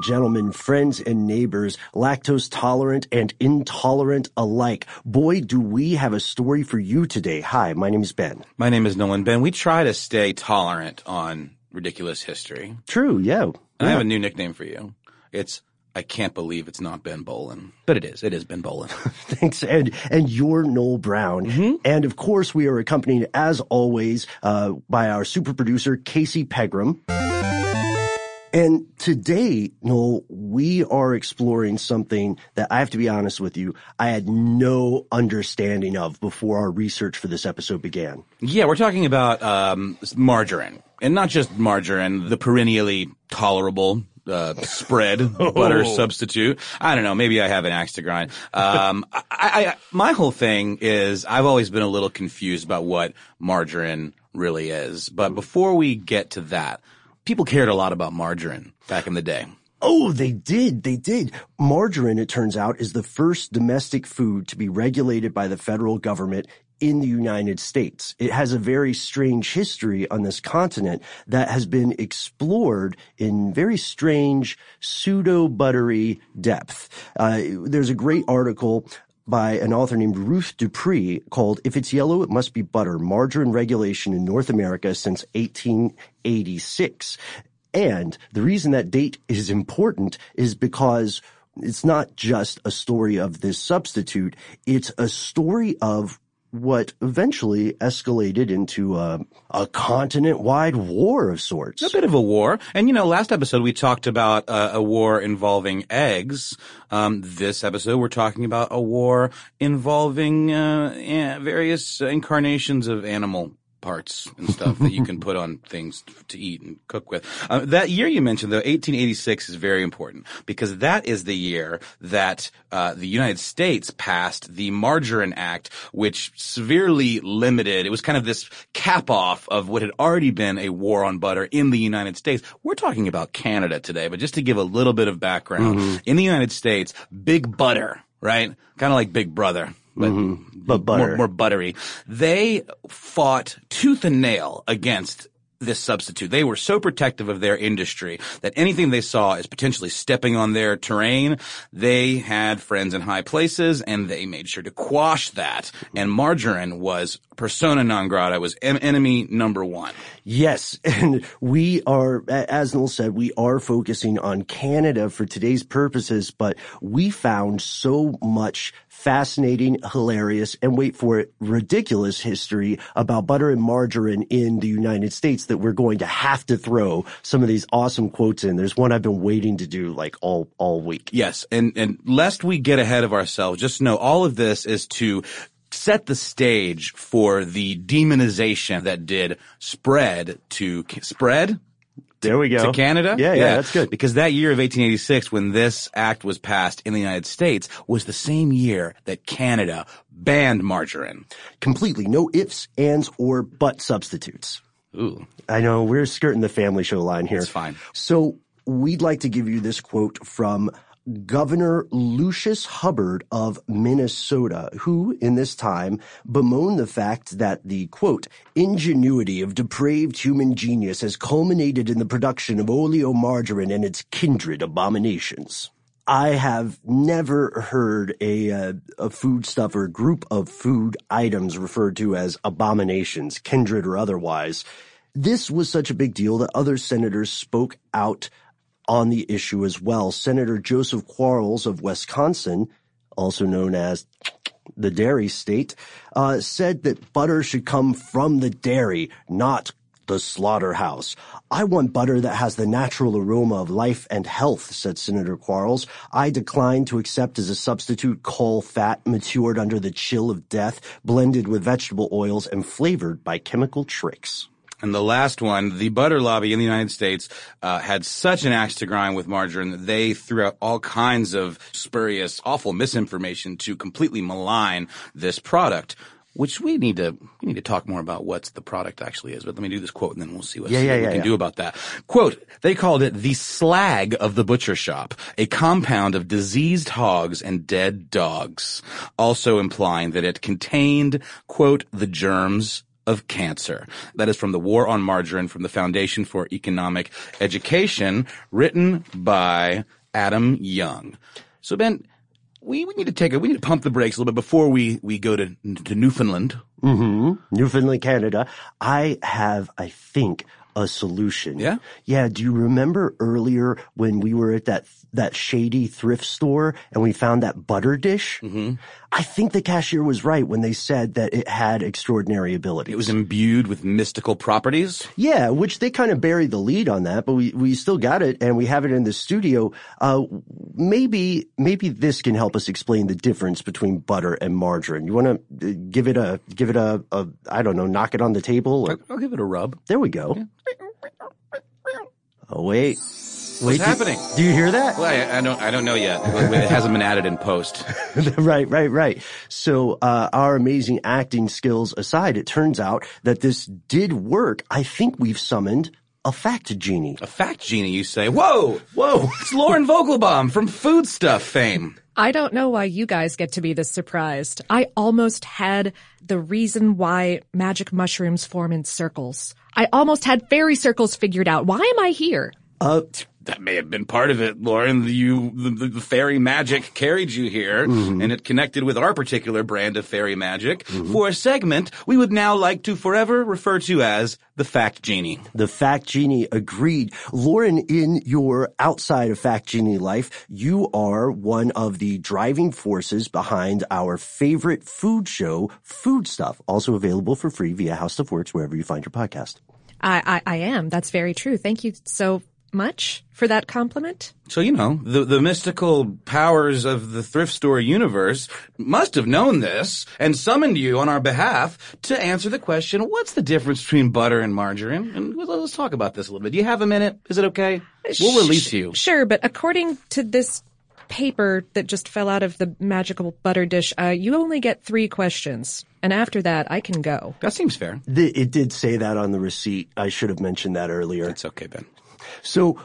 gentlemen, friends and neighbors, lactose tolerant and intolerant alike. Boy, do we have a story for you today. Hi, my name is Ben. My name is Nolan. Ben, we try to stay tolerant on Ridiculous History. True, yeah. I have a new nickname for you. It's I can't believe it's not Ben Bolin. But it is. It is Ben Bolin. Thanks. And you're Noel Brown. Mm-hmm. And of course, we are accompanied, as always, by our super producer, Casey Pegram. And today, Noel, we are exploring something that I have to be honest with you, I had no understanding of before our research for this episode began. Yeah, we're talking about margarine. And not just margarine, the perennially tolerable spread butter substitute. I don't know. Maybe I have an axe to grind. My whole thing is I've always been a little confused about what margarine really is. But before we get to that, people cared a lot about margarine back in the day. Oh, they did. They did. Margarine, it turns out, is the first domestic food to be regulated by the federal government in the United States. It has a very strange history on this continent that has been explored in very strange pseudo-buttery depth. There's a great article by an author named Ruth Dupree called If It's Yellow, It Must Be Butter, Margarine Regulation in North America Since 1886. And the reason that date is important is because it's not just a story of this substitute. It's a story of what eventually escalated into a continent-wide war of sorts. A bit of a war. And, last episode we talked about a war involving eggs. This episode we're talking about a war involving various incarnations of animal parts and stuff that you can put on things to eat and cook with. That year you mentioned, though, 1886 is very important because that is the year that the United States passed the Margarine Act, which severely limited. It was kind of this cap-off of what had already been a war on butter in the United States. We're talking about Canada today, but just to give a little bit of background, in the United States, Big Butter, right? Kind of like Big Brother. But butter. More buttery. They fought tooth and nail against this substitute. They were so protective of their industry that anything they saw as potentially stepping on their terrain, they had friends in high places and they made sure to quash that. And margarine was persona non grata, was enemy number one. Yes, and we are, as Noel said, we are focusing on Canada for today's purposes, but we found so much fascinating, hilarious, and wait for it, ridiculous history about butter and margarine in the United States that we're going to have to throw some of these awesome quotes in. There's one I've been waiting to do like all week. Yes, and lest we get ahead of ourselves, just know all of this is to set the stage for the demonization that did spread. There we go. To Canada? Yeah, that's good. Because that year of 1886, when this act was passed in the United States, was the same year that Canada banned margarine. Completely. No ifs, ands, or but substitutes. Ooh. I know, we're skirting the family show line here. It's fine. So we'd like to give you this quote from Governor Lucius Hubbard of Minnesota, who, in this time, bemoaned the fact that the, quote, ingenuity of depraved human genius has culminated in the production of oleomargarine and its kindred abominations. I have never heard a foodstuff or a group of food items referred to as abominations, kindred or otherwise. This was such a big deal that other senators spoke out on the issue as well. Senator Joseph Quarles of Wisconsin, also known as the dairy state, said that butter should come from the dairy, not the slaughterhouse. I want butter that has the natural aroma of life and health, said Senator Quarles. I decline to accept as a substitute coal fat matured under the chill of death, blended with vegetable oils and flavored by chemical tricks. And the last one, the butter lobby in the United States had such an axe to grind with margarine that they threw out all kinds of spurious, awful misinformation to completely malign this product, which we need to talk more about what the product actually is. But let me do this quote and then we'll see what we can do about that. Quote, they called it the slag of the butcher shop, a compound of diseased hogs and dead dogs, also implying that it contained, quote, the germs of cancer. That is from The War on Margarine from the Foundation for Economic Education, written by Adam Young. So Ben, we need to pump the brakes a little bit before we go to Newfoundland. Newfoundland, Canada. I think, a solution. Yeah? Yeah. Do you remember earlier when we were at that shady thrift store and we found that butter dish? I think the cashier was right when they said that it had extraordinary abilities. It was imbued with mystical properties? Yeah, which they kind of buried the lead on that, but we still got it and we have it in the studio. Maybe this can help us explain the difference between butter and margarine. You want to give it a I don't know, knock it on the table? Or? I'll give it a rub. There we go. Yeah. Oh, wait. What's happening? Do you hear that? Well, I don't know yet. It hasn't been added in post. Right. So, our amazing acting skills aside, it turns out that this did work. I think we've summoned a fact genie. A fact genie, you say? Whoa! It's Lauren Vogelbaum from Food Stuff fame. I don't know why you guys get to be this surprised. I almost had the reason why magic mushrooms form in circles. I almost had fairy circles figured out. Why am I here? That may have been part of it, Lauren. The fairy magic carried you here, and it connected with our particular brand of fairy magic for a segment we would now like to forever refer to as the Fact Genie. The Fact Genie, agreed. Lauren, in your outside of Fact Genie life, you are one of the driving forces behind our favorite food show, Food Stuff, also available for free via How Stuff Works, wherever you find your podcast. I am. That's very true. Thank you so much for that compliment. So, the mystical powers of the thrift store universe must have known this and summoned you on our behalf to answer the question, what's the difference between butter and margarine? And let's talk about this a little bit. Do you have a minute? Is it okay? We'll release you. Sure, but according to this paper that just fell out of the magical butter dish, you only get 3 questions. And after that, I can go. That seems fair. It did say that on the receipt. I should have mentioned that earlier. It's okay, Ben. So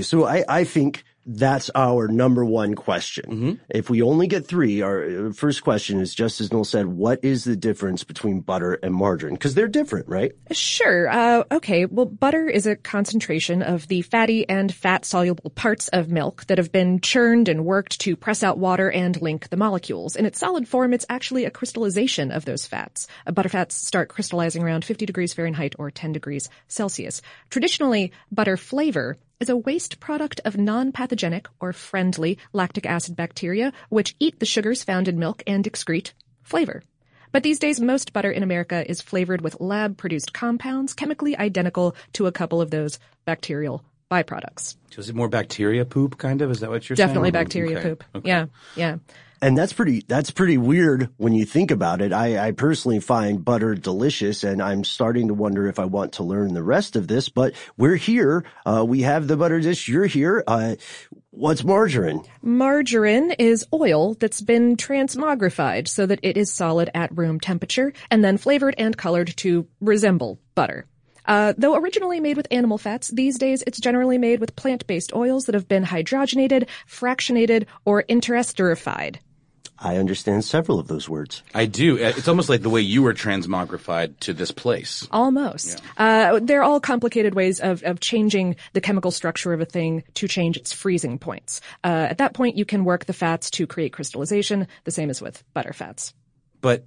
I think that's our number one question. If we only get 3, our first question is, just as Noel said, what is the difference between butter and margarine? Because they're different, right? Sure. Okay. Well, butter is a concentration of the fatty and fat-soluble parts of milk that have been churned and worked to press out water and link the molecules. In its solid form, it's actually a crystallization of those fats. Butterfats start crystallizing around 50 degrees Fahrenheit or 10 degrees Celsius. Traditionally, butter flavor is a waste product of non-pathogenic or friendly lactic acid bacteria, which eat the sugars found in milk and excrete flavor. But these days, most butter in America is flavored with lab-produced compounds chemically identical to a couple of those bacterial byproducts. So is it more bacteria poop, kind of? Is that what you're Definitely saying? Definitely bacteria poop. Okay. Yeah. And that's pretty weird when you think about it. I personally find butter delicious, and I'm starting to wonder if I want to learn the rest of this, but we're here. We have the butter dish. You're here. What's margarine? Margarine is oil that's been transmogrified so that it is solid at room temperature and then flavored and colored to resemble butter. Though originally made with animal fats, these days it's generally made with plant-based oils that have been hydrogenated, fractionated, or interesterified. I understand several of those words. I do. It's almost like the way you were transmogrified to this place. Almost. Yeah. They're all complicated ways of changing the chemical structure of a thing to change its freezing points. At that point, you can work the fats to create crystallization, the same as with butter fats. But,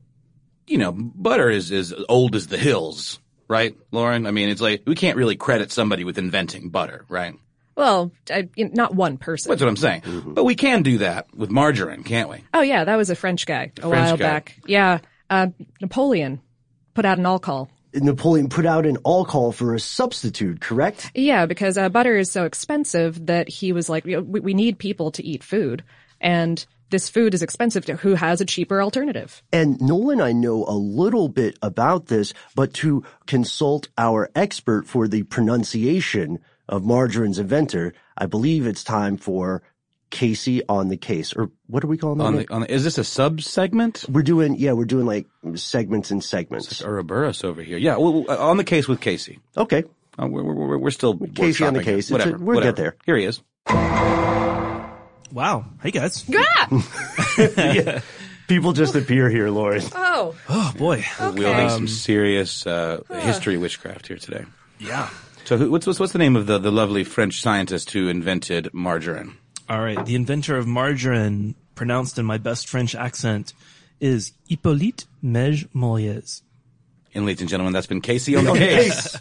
butter is as old as the hills, right, Lauren? I mean, it's like we can't really credit somebody with inventing butter, right? Well, not one person. That's what I'm saying. Mm-hmm. But we can do that with margarine, can't we? Oh, yeah, that was a French guy a while back. Yeah, Napoleon put out an all-call. Napoleon put out an all-call for a substitute, correct? Yeah, because butter is so expensive that he was like, we need people to eat food, and this food is expensive. Who has a cheaper alternative? And Noel and I know a little bit about this, but to consult our expert for the pronunciation of margarine's inventor, I believe it's time for Casey on the case. Or what are we calling that? Is this a sub-segment? We're doing like segments and segments. It's Ouroboros over here. Yeah, on the case with Casey. Okay. We're still Casey on the case. Whatever. We'll get there. Here he is. Wow. Hey, guys. Yeah. Yeah. People just appear here, Lauren. Oh. Oh, boy. Okay. Wielding some serious history witchcraft here today. Yeah. So what's the name of the lovely French scientist who invented margarine? All right. The inventor of margarine, pronounced in my best French accent, is Hippolyte Mege Moriez. And ladies and gentlemen, that's been Casey on the Case.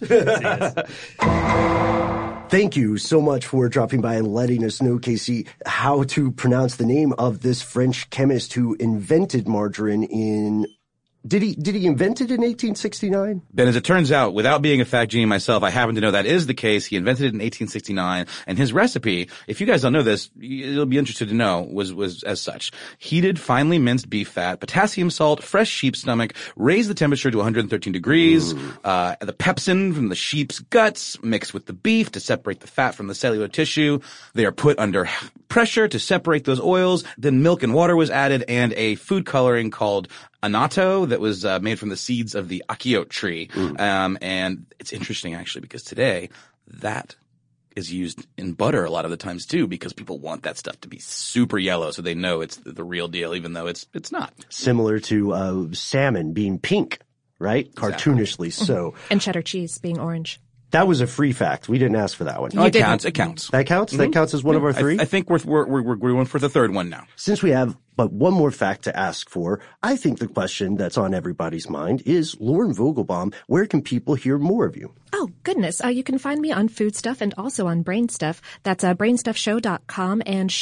Thank you so much for dropping by and letting us know, Casey, how to pronounce the name of this French chemist who invented margarine in... Did he invent it in 1869? Ben, as it turns out, without being a fact genie myself, I happen to know that is the case. He invented it in 1869, and his recipe, if you guys don't know this, you'll be interested to know, was as such. Heated, finely minced beef fat, potassium salt, fresh sheep's stomach, raise the temperature to 113 degrees, the pepsin from the sheep's guts mixed with the beef to separate the fat from the cellular tissue. They are put under pressure to separate those oils. Then milk and water was added, and a food coloring called annatto that was made from the seeds of the achiote tree. And it's interesting, actually, because today that is used in butter a lot of the times, too, because people want that stuff to be super yellow so they know it's the real deal, even though it's not. Similar to salmon being pink, right? Exactly. Cartoonishly so. And cheddar cheese being orange. That was a free fact. We didn't ask for that one. Oh, it counts. It counts. That counts? That counts as one of our three? I think we're going for the third one now. Since we have but one more fact to ask for, I think the question that's on everybody's mind is, Lauren Vogelbaum, where can people hear more of you? Oh, goodness. You can find me on Food Stuff and also on Brain Stuff. That's brainstuffshow.com and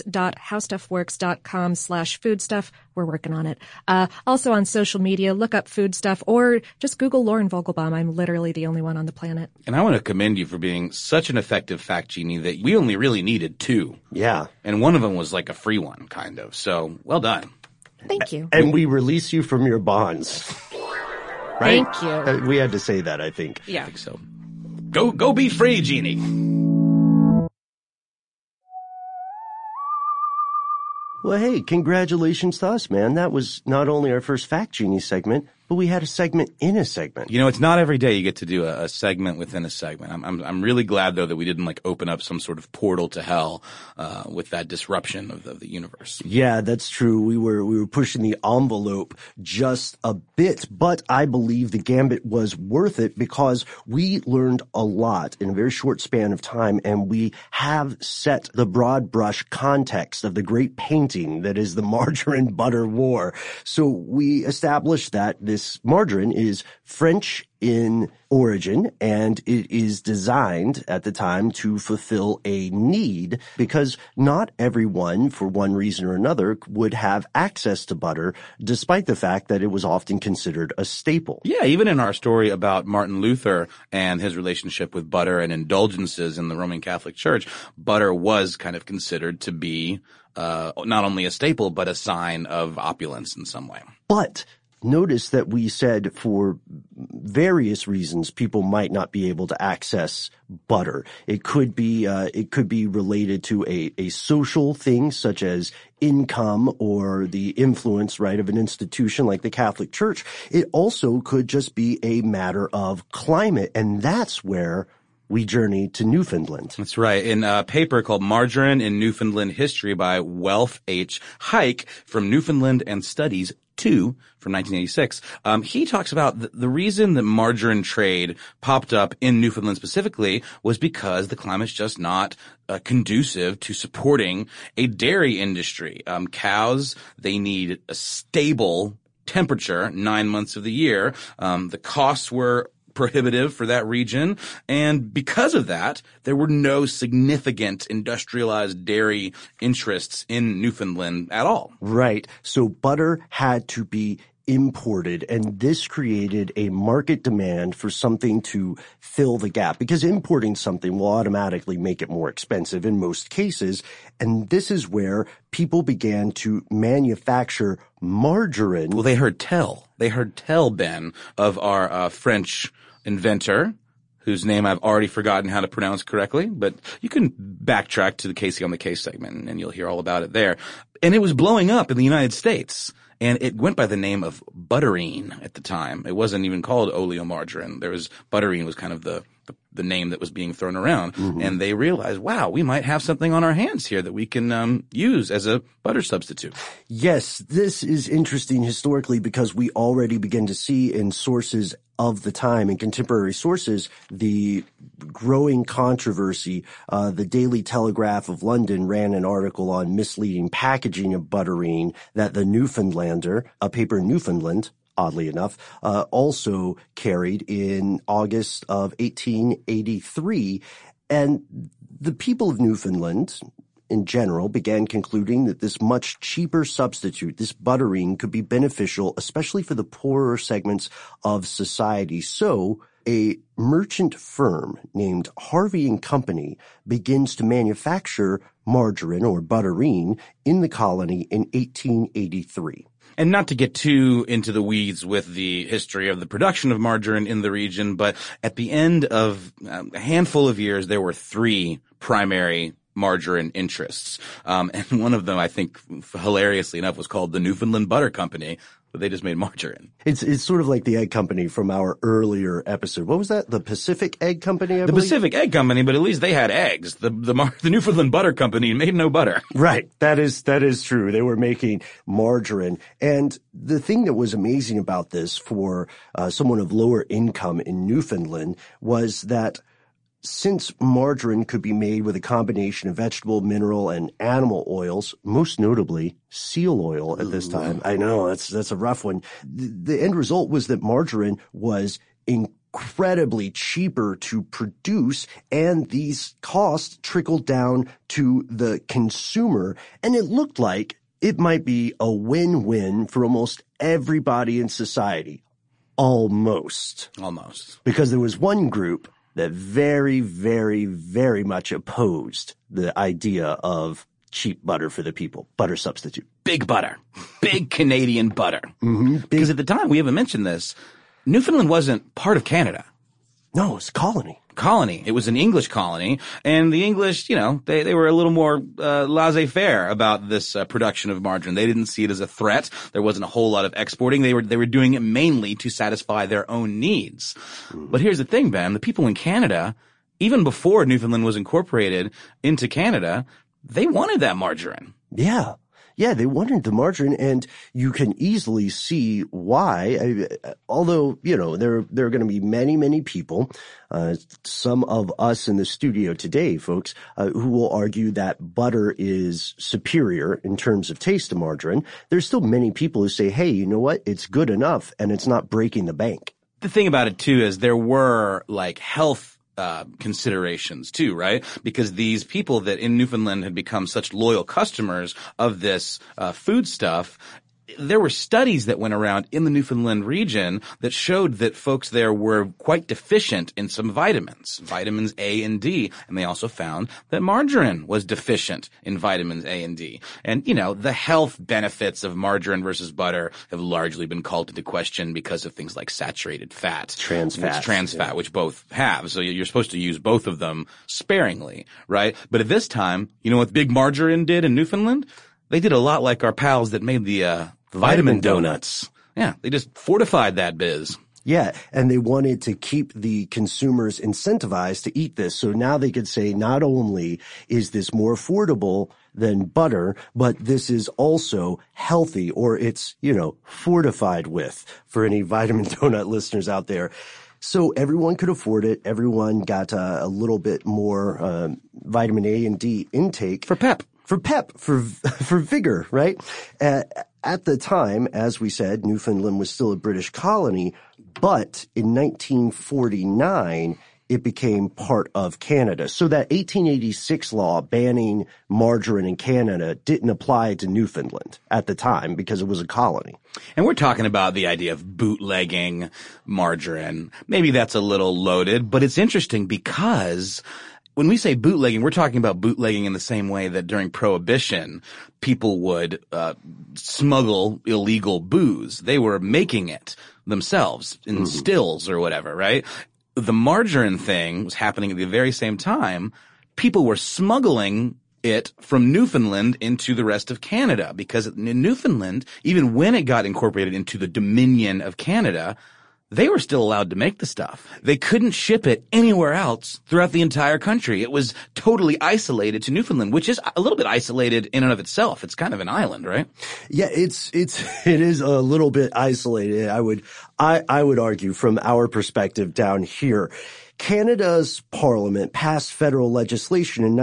shows.howstuffworks.com/foodstuff. We're working on it. Also on social media, look up Food Stuff or just Google Lauren Vogelbaum. I'm literally the only one on the planet. And I want to commend you for being such an effective fact genie that we only really needed two. Yeah. And one of them was like a free one, kind of. So, well done. Thank you. And we release you from your bonds. Right? Thank you. We had to say that, I think. Yeah. I think so. Go be free, Genie. Well, hey, congratulations to us, man. That was not only our first Fact Genie segment, but we had a segment in a segment. You know, it's not every day you get to do a segment within a segment. I'm really glad, though, that we didn't like open up some sort of portal to hell with that disruption of the universe. Yeah, that's true. We were pushing the envelope just a bit, but I believe the gambit was worth it because we learned a lot in a very short span of time, and we have set the broad brush context of the great painting that is the Margarine Butter War. So we established that this margarine is French in origin, and it is designed at the time to fulfill a need because not everyone, for one reason or another, would have access to butter, despite the fact that it was often considered a staple. Yeah, even in our story about Martin Luther and his relationship with butter and indulgences in the Roman Catholic Church, butter was kind of considered to be not only a staple, but a sign of opulence in some way. But notice that we said for various reasons people might not be able to access butter. It could be related to a social thing such as income or the influence, right, of an institution like the Catholic Church. It also could just be a matter of climate, and that's where we journey to Newfoundland. That's right. In a paper called Margarine in Newfoundland History by Welf H. Hike from Newfoundland and Studies 2 from 1986, he talks about the reason that margarine trade popped up in Newfoundland specifically was because the climate's just not conducive to supporting a dairy industry. Cows, they need a stable temperature 9 months of the year. The costs were prohibitive for that region, and because of that, there were no significant industrialized dairy interests in Newfoundland at all. Right. So butter had to be imported, and this created a market demand for something to fill the gap, because importing something will automatically make it more expensive in most cases, and this is where people began to manufacture margarine. Well, they heard tell, Ben, of our French inventor, whose name I've already forgotten how to pronounce correctly, but you can backtrack to the Casey on the Case segment and you'll hear all about it there. And it was blowing up in the United States, and it went by the name of butterine at the time. It wasn't even called oleomargarine. Butterine was kind of the the name that was being thrown around. And they realized, wow, we might have something on our hands here that we can use as a butter substitute. Yes, this is interesting historically because we already begin to see in sources of the time, in contemporary sources, the growing controversy. The Daily Telegraph of London ran an article on misleading packaging of butterine that the Newfoundlander, a paper in Newfoundland, oddly enough, also carried in August of 1883. And the people of Newfoundland, in general, began concluding that this much cheaper substitute, this butterine, could be beneficial, especially for the poorer segments of society. So a merchant firm named Harvey and Company begins to manufacture margarine or butterine in the colony in 1883. And not to get too into the weeds with the history of the production of margarine in the region, but at the end of a handful of years, there were 3 primary margarine interests. And one of them, I think, hilariously enough, was called the Newfoundland Butter Company, but they just made margarine. It's sort of like the egg company from our earlier episode. What was that? The Pacific Egg Company, I The believe? Pacific Egg Company, but at least they had eggs. The Newfoundland Butter Company made no butter. Right. That is true. They were making margarine. And the thing that was amazing about this for someone of lower income in Newfoundland was that since margarine could be made with a combination of vegetable, mineral, and animal oils, most notably seal oil at this time. I know, that's a rough one. The end result was that margarine was incredibly cheaper to produce, and these costs trickled down to the consumer, and it looked like it might be a win-win for almost everybody in society. Almost. Because there was one group that very, very, very much opposed the idea of cheap butter for the people, butter substitute. Big butter. Big Canadian butter. Because at the time, we haven't mentioned this, Newfoundland wasn't part of Canada. No, it was a colony. It was an English colony, and the English, they were a little more laissez-faire about this production of margarine. They didn't see it as a threat. There wasn't a whole lot of exporting. They were doing it mainly to satisfy their own needs. But here's the thing, Ben. The people in Canada, even before Newfoundland was incorporated into Canada, they wanted that margarine. Yeah. Yeah, they wanted the margarine, and you can easily see why. Although, there are going to be many, many people, some of us in the studio today, folks, who will argue that butter is superior in terms of taste to margarine. There's still many people who say, hey, you know what? It's good enough, and it's not breaking the bank. The thing about it, too, is there were, health considerations too, right? Because these people that in Newfoundland had become such loyal customers of this food stuff, there were studies that went around in the Newfoundland region that showed that folks there were quite deficient in some vitamins A and D, and they also found that margarine was deficient in vitamins A and D. And, the health benefits of margarine versus butter have largely been called into question because of things like saturated fat. Trans fat, which both have. So you're supposed to use both of them sparingly, right? But at this time, you know what Big Margarine did in Newfoundland? They did a lot like our pals that made the vitamin donuts. Yeah, they just fortified that biz. Yeah, and they wanted to keep the consumers incentivized to eat this. So now they could say not only is this more affordable than butter, but this is also healthy, or it's, fortified with, for any vitamin donut listeners out there. So everyone could afford it. Everyone got a little bit more vitamin A and D intake. For pep, for vigor, right? At the time, as we said, Newfoundland was still a British colony, but in 1949, it became part of Canada. So that 1886 law banning margarine in Canada didn't apply to Newfoundland at the time because it was a colony. And we're talking about the idea of bootlegging margarine. Maybe that's a little loaded, but it's interesting because when we say bootlegging, we're talking about bootlegging in the same way that during Prohibition, people would smuggle illegal booze. They were making it themselves in stills or whatever, right? The margarine thing was happening at the very same time. People were smuggling it from Newfoundland into the rest of Canada, because in Newfoundland, even when it got incorporated into the Dominion of Canada, they were still allowed to make the stuff. They couldn't ship it anywhere else throughout the entire country. It was totally isolated to Newfoundland, which is a little bit isolated in and of itself. It's kind of an island, right? Yeah, it is a little bit isolated. I would argue from our perspective down here. Canada's parliament passed federal legislation in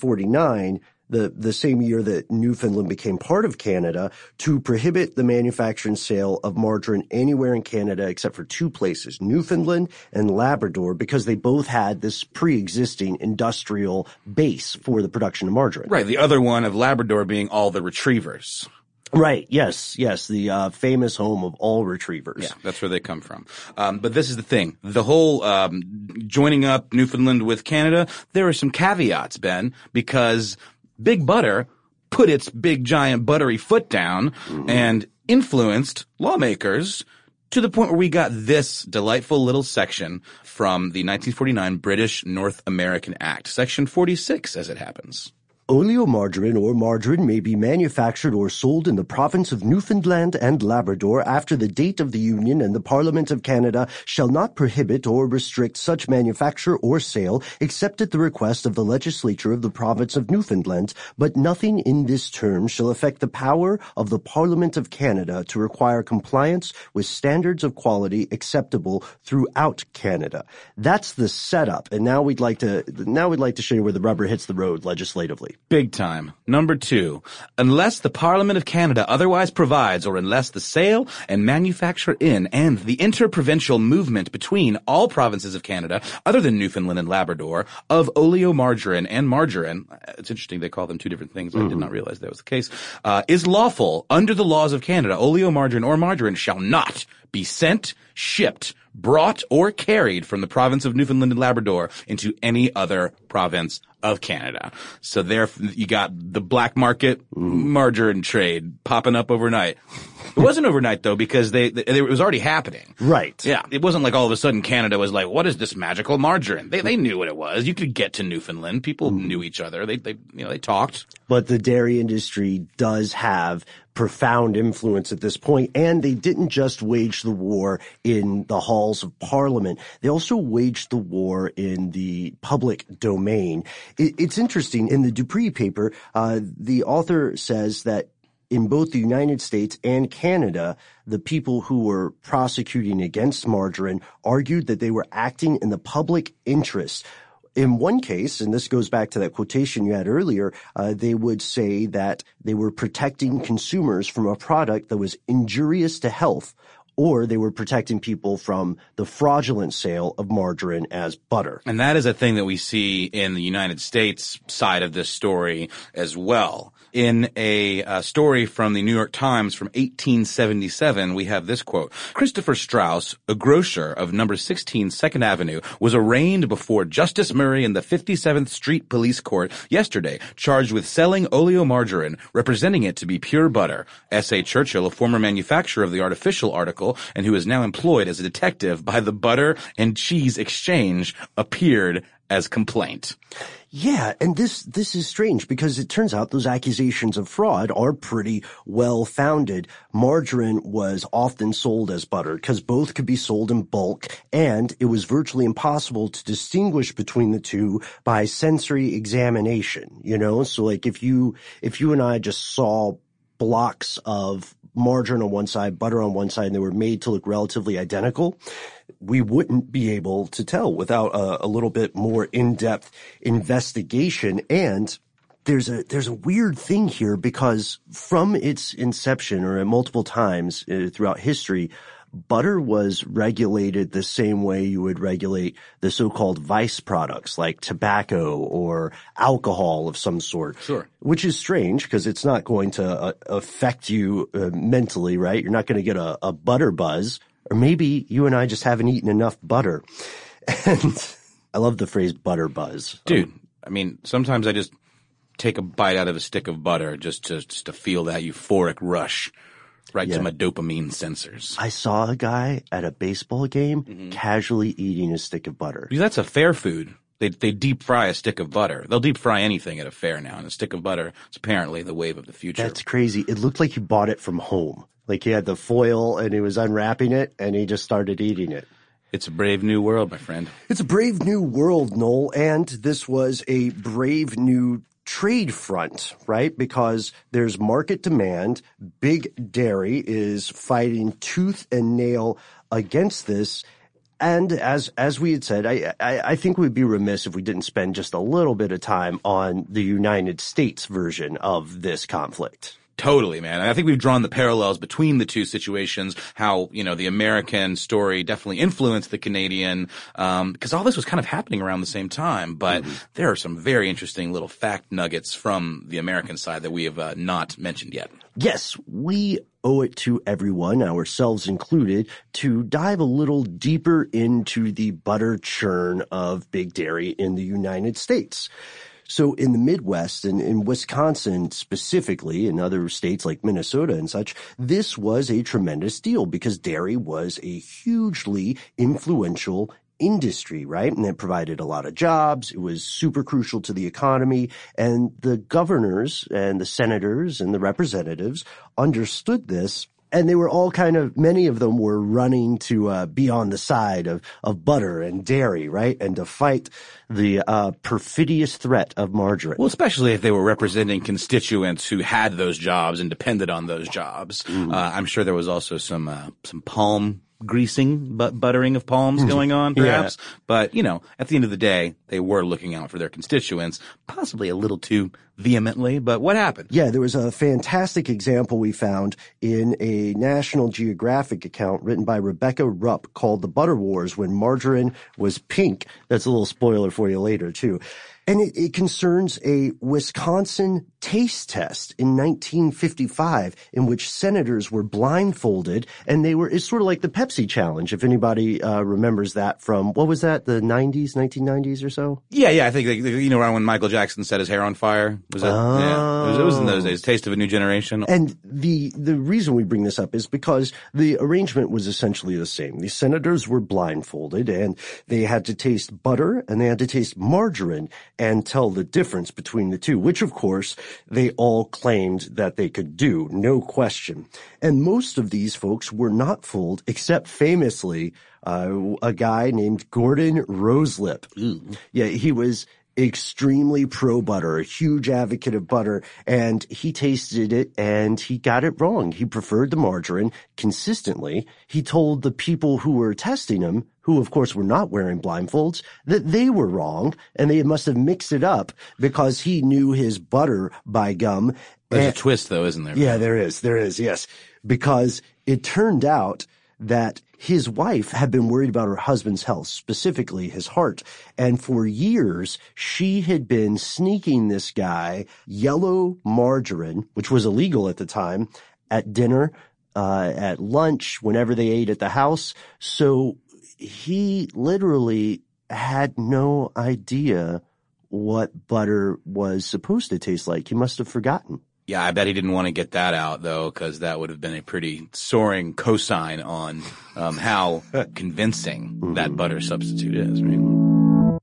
1949, the same year that Newfoundland became part of Canada, to prohibit the manufacture and sale of margarine anywhere in Canada except for two places, Newfoundland and Labrador, because they both had this pre-existing industrial base for the production of margarine. Right, the other one of Labrador being all the retrievers. Right. Yes. The famous home of all retrievers. Yeah, that's where they come from. But this is the thing. The whole joining up Newfoundland with Canada, there are some caveats, Ben, because Big Butter put its big, giant, buttery foot down and influenced lawmakers to the point where we got this delightful little section from the 1949 British North American Act, Section 46, as it happens. Oleomargarine or margarine may be manufactured or sold in the province of Newfoundland and Labrador after the date of the Union, and the Parliament of Canada shall not prohibit or restrict such manufacture or sale except at the request of the legislature of the province of Newfoundland, but nothing in this term shall affect the power of the Parliament of Canada to require compliance with standards of quality acceptable throughout Canada. That's the setup, and now we'd like to show you where the rubber hits the road legislatively. Big time. Number 2, unless the Parliament of Canada otherwise provides, or unless the sale and manufacture in and the interprovincial movement between all provinces of Canada, other than Newfoundland and Labrador, of oleomargarine and margarine, it's interesting they call them two different things, I did not realize that was the case, is lawful under the laws of Canada, oleomargarine or margarine shall not be sent, shipped, brought, or carried from the province of Newfoundland and Labrador into any other province of Canada. So there you got the black market margarine trade popping up overnight. It wasn't overnight though, because it was already happening. Right. Yeah. It wasn't like all of a sudden Canada was like, what is this magical margarine? They knew what it was. You could get to Newfoundland. People knew each other. They talked. But the dairy industry does have profound influence at this point, and they didn't just wage the war in the halls of Parliament. They also waged the war in the public domain. It's interesting. In the Dupree paper, the author says that in both the United States and Canada, the people who were prosecuting against margarine argued that they were acting in the public interest. In one case, and this goes back to that quotation you had earlier, they would say that they were protecting consumers from a product that was injurious to health, or they were protecting people from the fraudulent sale of margarine as butter. And that is a thing that we see in the United States side of this story as well. In a story from the New York Times from 1877, we have this quote. Christopher Strauss, a grocer of number 16 2nd Avenue, was arraigned before Justice Murray in the 57th Street Police Court yesterday, charged with selling oleomargarine, representing it to be pure butter. S.A. Churchill, a former manufacturer of the artificial article and who is now employed as a detective by the Butter and Cheese Exchange, appeared as complaint. Yeah, and this is strange because it turns out those accusations of fraud are pretty well founded. Margarine was often sold as butter because both could be sold in bulk, and it was virtually impossible to distinguish between the two by sensory examination, you know? So like if you and I just saw blocks of margarine on one side, butter on one side, and they were made to look relatively identical, we wouldn't be able to tell without a little bit more in-depth investigation. And there's a weird thing here because from its inception or at multiple times throughout history, butter was regulated the same way you would regulate the so-called vice products like tobacco or alcohol of some sort. Sure. Which is strange because it's not going to affect you mentally, right? You're not going to get a butter buzz. Or maybe you and I just haven't eaten enough butter. And I love the phrase butter buzz. Dude, I mean, sometimes I just take a bite out of a stick of butter just to feel that euphoric rush right to my dopamine sensors. I saw a guy at a baseball game casually eating a stick of butter. Because that's a fair food. They deep fry a stick of butter. They'll deep fry anything at a fair now, and a stick of butter is apparently the wave of the future. That's crazy. It looked like you bought it from home. Like he had the foil and he was unwrapping it and he just started eating it. It's a brave new world, my friend. It's a brave new world, Noel, and this was a brave new trade front, right? Because there's market demand. Big Dairy is fighting tooth and nail against this. And as we had said, I think we'd be remiss if we didn't spend just a little bit of time on the United States version of this conflict. Totally, man. I think we've drawn the parallels between the two situations, how, the American story definitely influenced the Canadian, because all this was kind of happening around the same time. But there are some very interesting little fact nuggets from the American side that we have not mentioned yet. Yes, we owe it to everyone, ourselves included, to dive a little deeper into the butter churn of Big Dairy in the United States. So in the Midwest and in Wisconsin specifically, in other states like Minnesota and such, this was a tremendous deal because dairy was a hugely influential industry, right? And it provided a lot of jobs. It was super crucial to the economy. And the governors and the senators and the representatives understood this. And they were all many of them were running to be on the side of butter and dairy, right? And to fight the perfidious threat of margarine. Well, especially if they were representing constituents who had those jobs and depended on those jobs. I'm sure there was also some palm greasing, buttering of palms going on, perhaps. Yeah. But, at the end of the day, they were looking out for their constituents, possibly a little too vehemently. But what happened? Yeah, there was a fantastic example we found in a National Geographic account written by Rebecca Rupp called The Butter Wars, when margarine was pink. That's a little spoiler for you later, too. And it concerns a Wisconsin taste test in 1955 in which senators were blindfolded, and it's sort of like the Pepsi challenge, if anybody remembers that from, what was that, the 1990s or so? Yeah, I think, around when Michael Jackson set his hair on fire. Was that? Oh. Yeah, it was in those days, Taste of a New Generation. And the reason we bring this up is because the arrangement was essentially the same. The senators were blindfolded, and they had to taste butter, and they had to taste margarine, and tell the difference between the two, which of course they all claimed that they could do, no question. And most of these folks were not fooled, except famously a guy named Gordon Roselip. Yeah, he was extremely pro-butter, a huge advocate of butter, and he tasted it and he got it wrong. He preferred the margarine consistently. He told the people who were testing him, who of course were not wearing blindfolds, that they were wrong and they must have mixed it up because he knew his butter by gum. There's a twist though, isn't there? Yeah, there is, yes. Because it turned out that his wife had been worried about her husband's health, specifically his heart. And for years, she had been sneaking this guy yellow margarine, which was illegal at the time, at dinner, at lunch, whenever they ate at the house. So he literally had no idea what butter was supposed to taste like. He must have forgotten. Yeah, I bet he didn't want to get that out, though, because that would have been a pretty soaring cosign on how convincing that butter substitute is, right?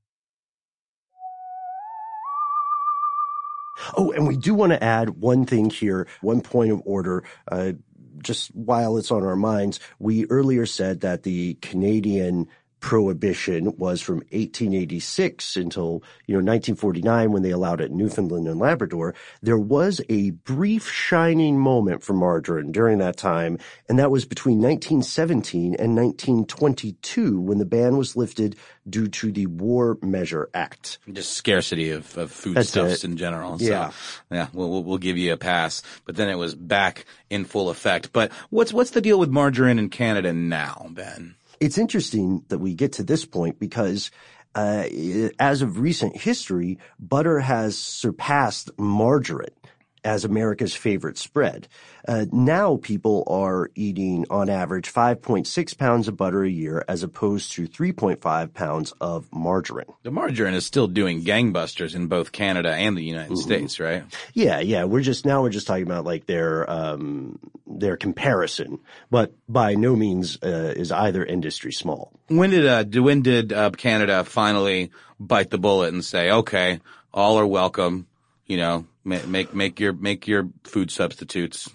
Oh, and we do want to add one thing here, one point of order, just while it's on our minds. We earlier said that the Canadian prohibition was from 1886 until, 1949 when they allowed it in Newfoundland and Labrador. There was a brief shining moment for margarine during that time, and that was between 1917 and 1922 when the ban was lifted due to the War Measure Act. Just scarcity of foodstuffs in general. Yeah. So, yeah, we'll give you a pass. But then it was back in full effect. But what's the deal with margarine in Canada now, Ben? It's interesting that we get to this point because as of recent history, butter has surpassed margarine as America's favorite spread. Now people are eating on average 5.6 pounds of butter a year as opposed to 3.5 pounds of margarine. The margarine is still doing gangbusters in both Canada and the United States, right? Yeah. We're just talking about like their comparison, but by no means is either industry small. When did Canada finally bite the bullet and say, okay, all are welcome, make your food substitutes?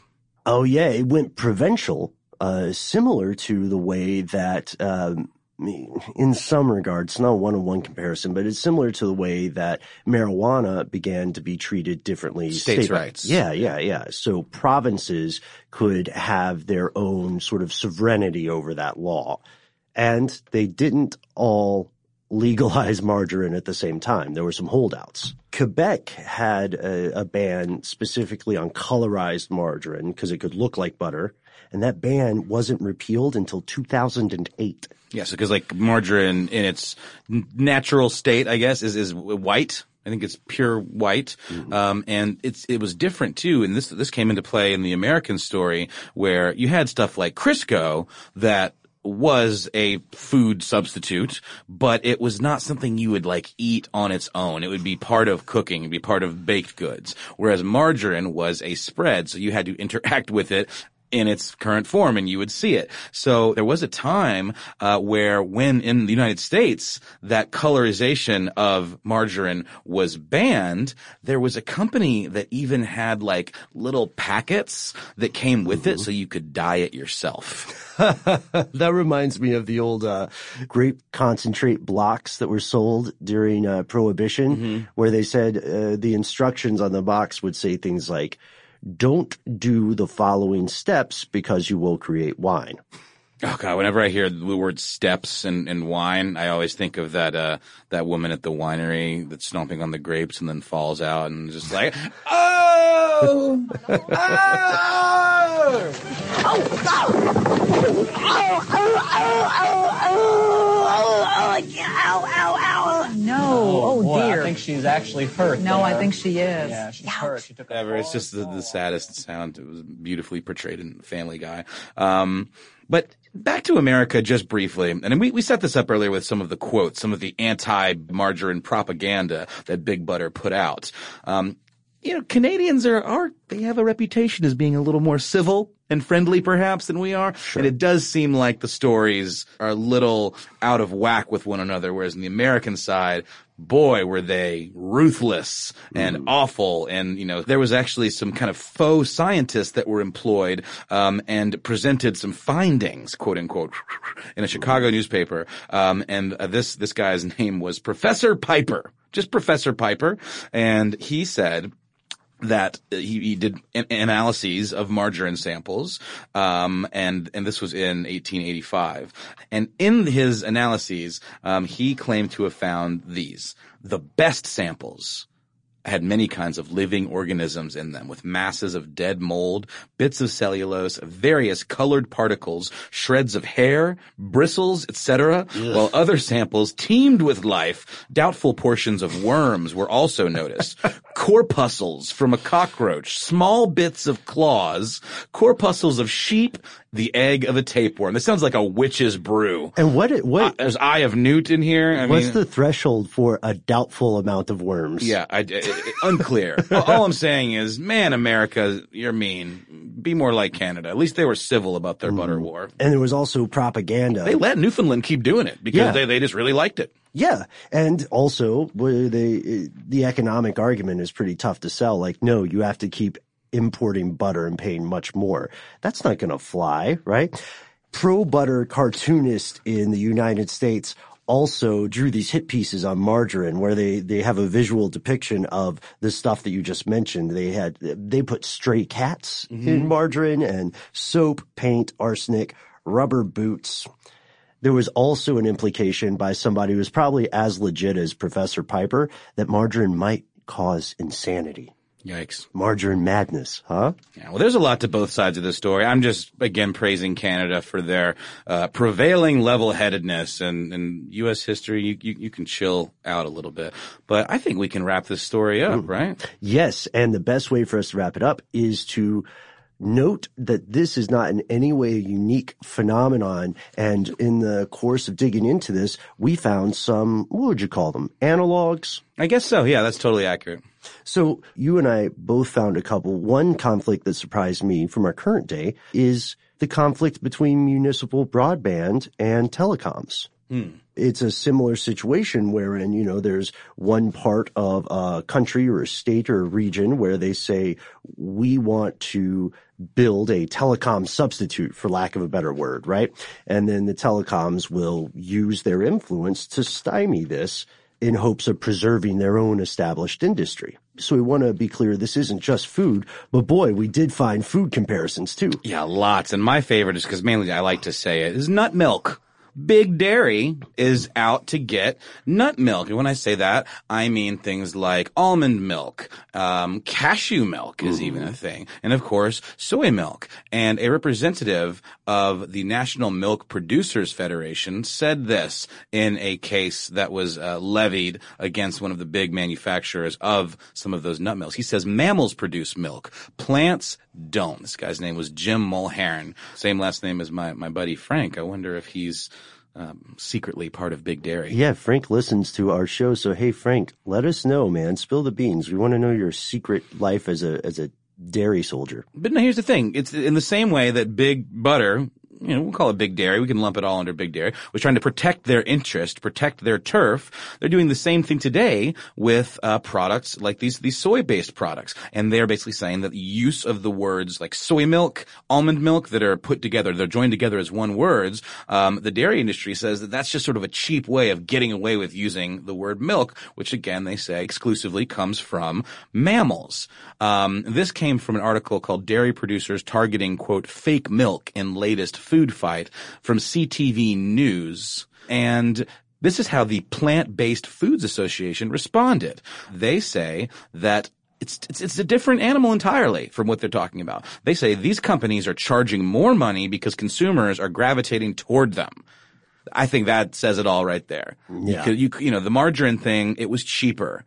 Oh, yeah. It went provincial, similar to the way that, in some regards, not a one-on-one comparison, but it's similar to the way that marijuana began to be treated differently. States' rights. Yeah. So provinces could have their own sort of sovereignty over that law. And they didn't all legalize margarine at the same time. There were some holdouts. Quebec had a ban specifically on colorized margarine because it could look like butter, and that ban wasn't repealed until 2008. Yes, because like margarine in its natural state, I guess, is white. I think it's pure white. And it was different too. And this came into play in the American story where you had stuff like Crisco that was a food substitute, but it was not something you would like eat on its own. It would be part of cooking, it'd be part of baked goods. Whereas margarine was a spread, so you had to interact with it in its current form, and you would see it. So there was a time where when in the United States that colorization of margarine was banned, there was a company that even had like little packets that came with it so you could dye it yourself. That reminds me of the old grape concentrate blocks that were sold during Prohibition, where they said the instructions on the box would say things like, "Don't do the following steps because you will create wine." Oh God, whenever I hear the word steps and wine, I always think of that woman at the winery that's stomping on the grapes and then falls out and just like, oh! No. Boy, Dear. I think she's actually hurt. No, I think she is. Yeah, she's hurt. She took a Whatever. It's just the saddest sound. It was beautifully portrayed in Family Guy. But back to America just briefly. And we set this up earlier with some of the quotes, some of the anti-margarine propaganda that Big Butter put out. Canadians they have a reputation as being a little more civil and friendly perhaps than we are. Sure. And it does seem like the stories are a little out of whack with one another, whereas in the American side, boy, were they ruthless and awful. And, there was actually some kind of faux scientists that were employed, and presented some findings, quote unquote, in a Chicago newspaper. And this guy's name was Professor Piper, just Professor Piper. And he said that he did analyses of margarine samples, and this was in 1885. And in his analyses, he claimed to have found these. The best samples had many kinds of living organisms in them, with masses of dead mold, bits of cellulose, various colored particles, shreds of hair, bristles, etc., while other samples teemed with life. Doubtful portions of worms were also noticed. Corpuscles from a cockroach, small bits of claws, corpuscles of sheep, the egg of a tapeworm. This sounds like a witch's brew. And there's Eye of Newt in here. What's the threshold for a doubtful amount of worms? Yeah, unclear. All I'm saying is, man, America, you're mean. Be more like Canada. At least they were civil about their butter war. And there was also propaganda. They let Newfoundland keep doing it because they just really liked it. Yeah. And also, the economic argument is pretty tough to sell. Like, no, you have to keep importing butter and paying much more. That's not going to fly, right? Pro-butter cartoonists in the United States also drew these hit pieces on margarine where they have a visual depiction of the stuff that you just mentioned. They put stray cats in margarine and soap, paint, arsenic, rubber boots. There was also an implication by somebody who was probably as legit as Professor Piper that margarine might cause insanity. Yikes. Margarine madness, huh? Yeah, well, there's a lot to both sides of this story. I'm just, again, praising Canada for their prevailing level-headedness, and U.S. history, you can chill out a little bit. But I think we can wrap this story up, right? Yes, and the best way for us to wrap it up is to note that this is not in any way a unique phenomenon, and in the course of digging into this, we found some, what would you call them, analogs? I guess so, yeah, that's totally accurate. So you and I both found a couple. One conflict that surprised me from our current day is the conflict between municipal broadband and telecoms. It's a similar situation wherein, there's one part of a country or a state or a region where they say, we want to build a telecom substitute, for lack of a better word, right? And then the telecoms will use their influence to stymie this in hopes of preserving their own established industry. So we want to be clear, this isn't just food, but boy, we did find food comparisons too. Yeah, lots. And my favorite is, because mainly I like to say it, is nut milk. Big Dairy is out to get nut milk. And when I say that, I mean things like almond milk, cashew milk is even a thing, and of course, soy milk. And a representative of the National Milk Producers Federation said this in a case that was levied against one of the big manufacturers of some of those nut milks. He says mammals produce milk, plants don't. This guy's name was Jim Mulhern. Same last name as my buddy Frank. I wonder if he's secretly part of Big Dairy. Yeah, Frank listens to our show. So, hey, Frank, let us know, man. Spill the beans. We want to know your secret life as a dairy soldier. But no, here's the thing. It's in the same way that Big Butter, we'll call it Big Dairy. We can lump it all under Big Dairy, was trying to protect their interest, protect their turf. They're doing the same thing today with products like these soy-based products. And they're basically saying that the use of the words like soy milk, almond milk that are put together, they're joined together as one words. The dairy industry says that that's just sort of a cheap way of getting away with using the word milk, which again, they say exclusively comes from mammals. This came from an article called Dairy Producers Targeting, quote, Fake Milk in Latest Food Fight from CTV News. And this is how the Plant-Based Foods Association responded. They say that it's a different animal entirely from what they're talking about. They say these companies are charging more money because consumers are gravitating toward them. I think that says it all right there. Yeah. The margarine thing, it was cheaper.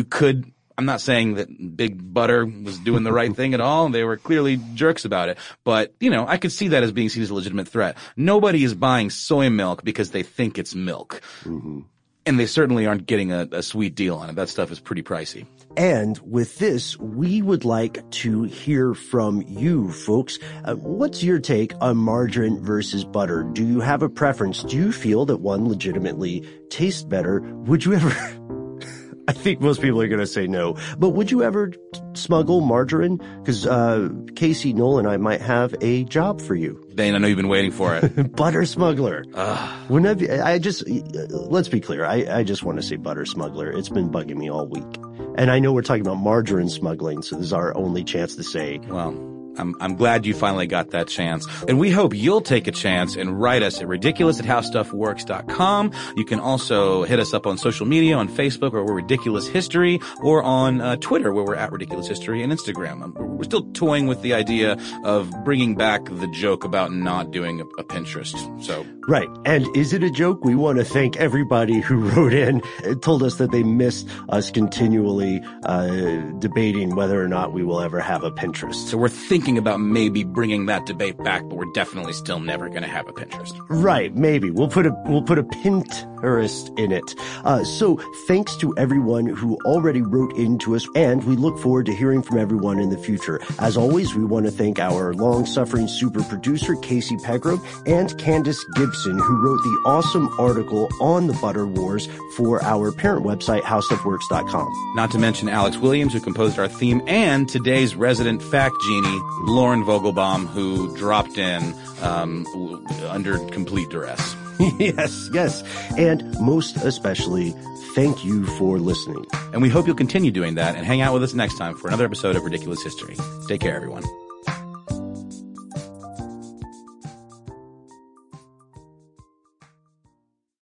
I'm not saying that Big Butter was doing the right thing at all. They were clearly jerks about it. But, I could see that as being seen as a legitimate threat. Nobody is buying soy milk because they think it's milk. Mm-hmm. And they certainly aren't getting a sweet deal on it. That stuff is pretty pricey. And with this, we would like to hear from you, folks. What's your take on margarine versus butter? Do you have a preference? Do you feel that one legitimately tastes better? Would you ever... I think most people are going to say no. But would you ever smuggle margarine? Because Casey, Noel, and I might have a job for you. Dane, I know you've been waiting for it. Butter smuggler. Wouldn't let's be clear. I just want to say butter smuggler. It's been bugging me all week. And I know we're talking about margarine smuggling, so this is our only chance to say. Well, I'm glad you finally got that chance. And we hope you'll take a chance and write us at ridiculous@howstuffworks.com. You can also hit us up on social media, on Facebook, where we're Ridiculous History, or on Twitter, where we're at Ridiculous History, and Instagram. We're still toying with the idea of bringing back the joke about not doing a Pinterest. So right. And is it a joke? We want to thank everybody who wrote in and told us that they missed us continually debating whether or not we will ever have a Pinterest. So we're thinking about maybe bringing that debate back, but we're definitely still never going to have a Pinterest. Right, maybe. We'll put a Pinterest in it. So thanks to everyone who already wrote into us, and we look forward to hearing from everyone in the future. As always, we want to thank our long-suffering super producer, Casey Pegrove, and Candace Gibson, who wrote the awesome article on the Butter Wars for our parent website, howstuffworks.com. Not to mention Alex Williams, who composed our theme, and today's resident fact genie, Lauren Vogelbaum, who dropped in under complete duress. Yes. And most especially, thank you for listening. And we hope you'll continue doing that and hang out with us next time for another episode of Ridiculous History. Take care, everyone.